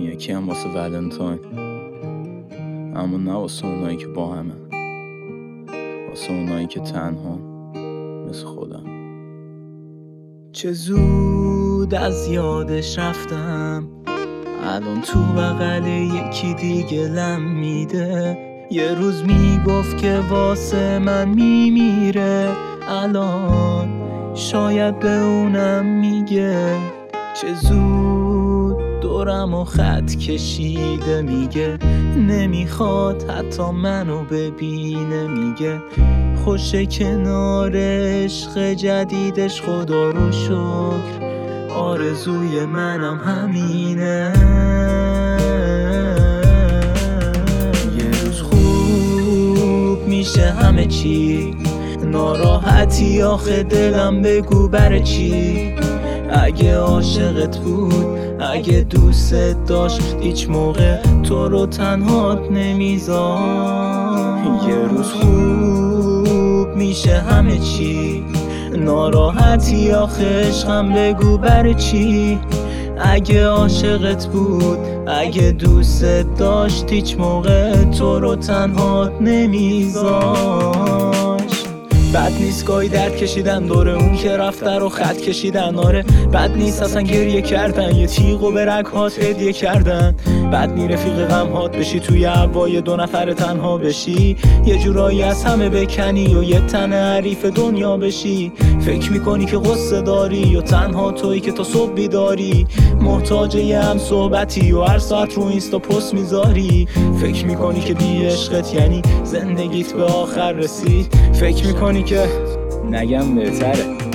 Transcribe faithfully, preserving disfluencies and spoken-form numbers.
یکی هم واسه ولنتاین، اما نه واسه اونایی که با همه، واسه اونایی که تنها مثل خودم. چه زود از یادش رفتم، الان تو بغل یکی دیگه لم میده. یه روز میگفت که واسه من میمیره، الان شاید به اونم میگه. چه زود دورم و خط کشیده، میگه نمیخواد حتی منو ببینه. میگه خوشه کنار عشق جدیدش، خدا رو شکر آرزوی منم همینه. یه روز خوب میشه همه چی، ناراحتی آخه دلم بگو بره چی. اگه عاشقت بود، اگه دوستت داشت، هیچ موقع تو رو تنهات نمیذار. یه روز خوب میشه همه چی، ناراحتی آخه عشقم بگو بره چی. اگه عاشقت بود، اگه دوستت داشت، هیچ موقع تو رو تنهات نمیذاشت. بد نیست گاهی درد کشیدن، دور اون که رفته رو خط کشیدن. آره بد نیست اصلا گریه کردن، یه تیغو به رگ‌هات هدیه کردن. بد نی رفیق غم‌هات بشی، توی هوای دو نفر تنها بشی. یه جورایی از همه بکنی و یه تن حریف دنیا بشی. فکر میکنی که قصه داری و تنها تویی که تا صبح بیداری. محتاج یه هم صحبتی و هر ساعت رو اینستا پست میذاری. فکر میکنی که بی عشقت یعنی زندگیت به آخر رسید. فکر میکنی که نگم بهتره